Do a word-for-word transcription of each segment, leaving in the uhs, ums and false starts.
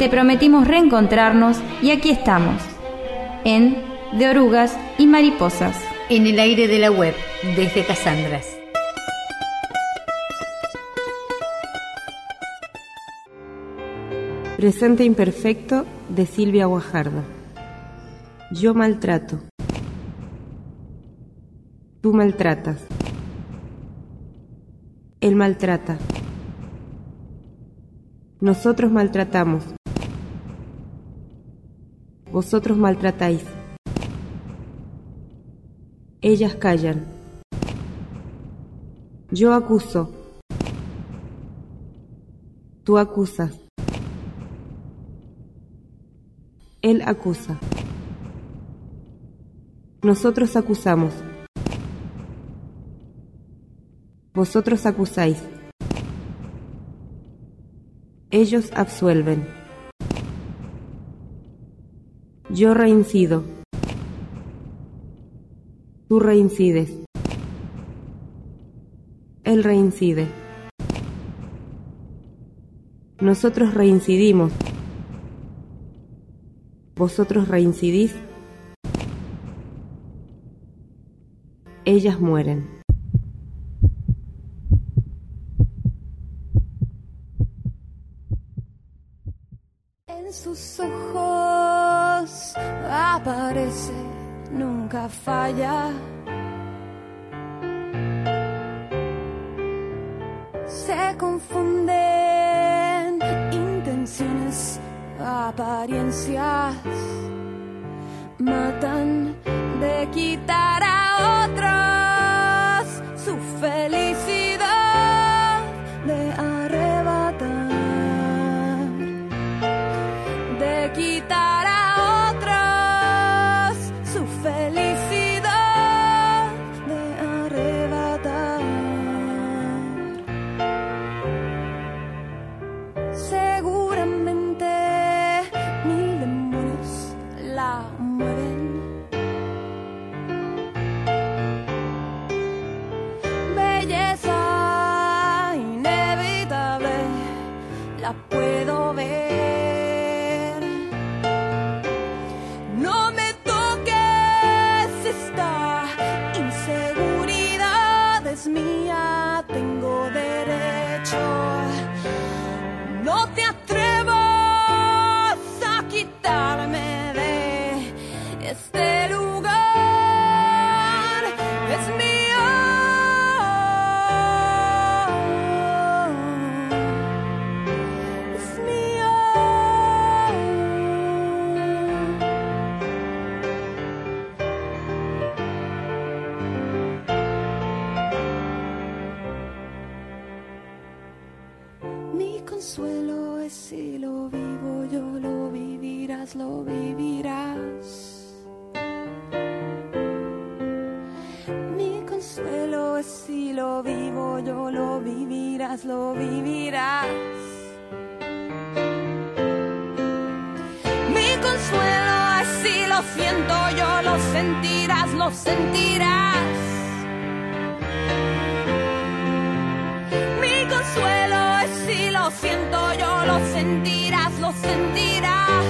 te prometimos reencontrarnos y aquí estamos, en De Orugas y Mariposas. En el aire de la web, desde Casandras. Presente imperfecto de Silvia Guajardo. Yo maltrato. Tú maltratas. Él maltrata. Nosotros maltratamos. Vosotros maltratáis. Ellas callan. Yo acuso. Tú acusas. Él acusa. Nosotros acusamos. Vosotros acusáis. Ellos absuelven. Yo reincido. Tú reincides. Él reincide. Nosotros reincidimos. Vosotros reincidís. Ellas mueren. En sus ojos aparece, nunca falla. Se confunden intenciones, apariencias. Matan de quitar a otros su felicidad, de arrebatar, de quitar a otros su felicidad, de arrebatar. Seguramente mil demonios la mueven. Belleza inevitable, la puedo ver. No me toques, esta inseguridad es mía, tengo derecho. No te atrevas a quitarme de este lugar, es mío. Es mío. Mi consuelo es si lo vivo yo, lo vivirás, lo vivirás. Mi consuelo es si lo vivo yo, lo vivirás, lo vivirás. Mi consuelo es si lo siento yo, lo sentirás, lo sentirás. Mi consuelo es si lo siento yo, lo sentirás, lo sentirás.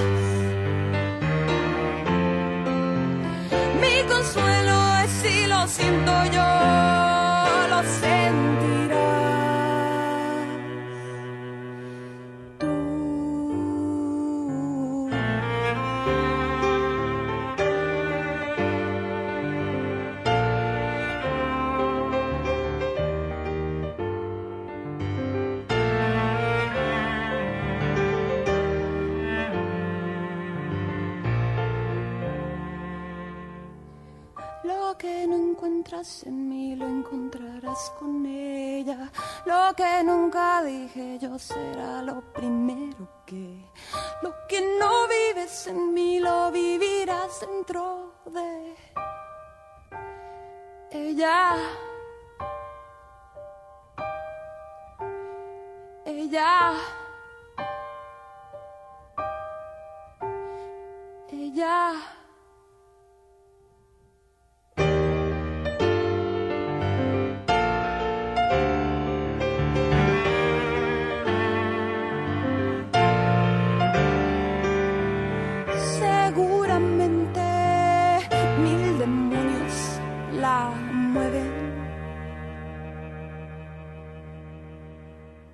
Mi consuelo es si lo siento yo, lo sentirás. Tú. Lo que no encuentras en mí lo encontrarás con ella. Lo que nunca dije yo será lo primero que. Lo que no vives en mí lo vivirás dentro de ella. Ella. Ella.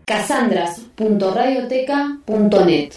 casandras punto radioteca punto net.